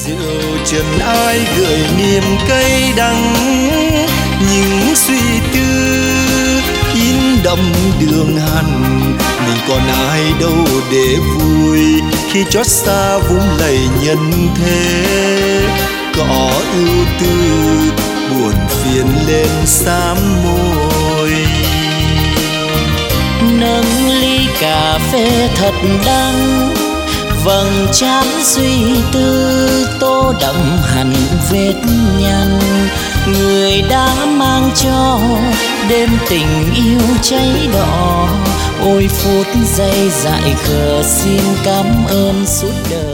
Rượu trần ai gợi niềm cay đắng, những suy tư in đậm đường hằn. Mình còn ai đâu để vui khi chót xa vũng lầy nhân thế. Cỏ ưu tư buồn phiền lên xám môi. Nâng ly cà phê thật đắng, vầng trán suy tư tô đậm hẳn vết nhăn. Người đã mang cho đêm tình yêu cháy đỏ, ôi phút giây dại khờ xin cảm ơn suốt đời.